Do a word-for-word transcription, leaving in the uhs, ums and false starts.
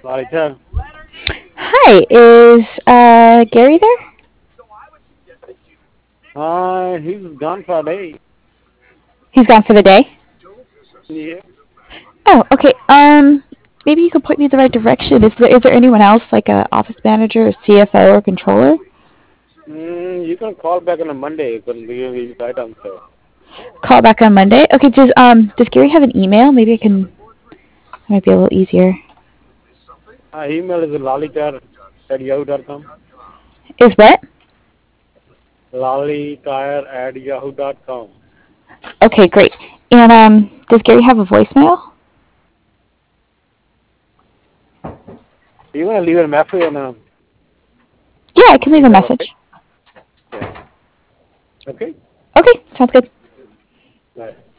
Marita. Hi, is uh Gary there? Uh, he's gone for a day. He's gone for the day. Yeah. Oh, okay. Um, maybe you could point me in the right direction. Is there is there anyone else like a office manager, a C F O, or controller? Mm, you can call back on a Monday when we give you right answer. Call back on Monday. Okay. Does um does Gary have an email? Maybe I can. That might be a little easier. Uh, email is lalitar at yahoo dot com. Is what? Lalitar at yahoo dot com. Okay, great. And um, does Gary have a voicemail? You want to leave a message on a Yeah, I can leave a email, okay? message. Yeah. Okay. Okay, sounds good. Right.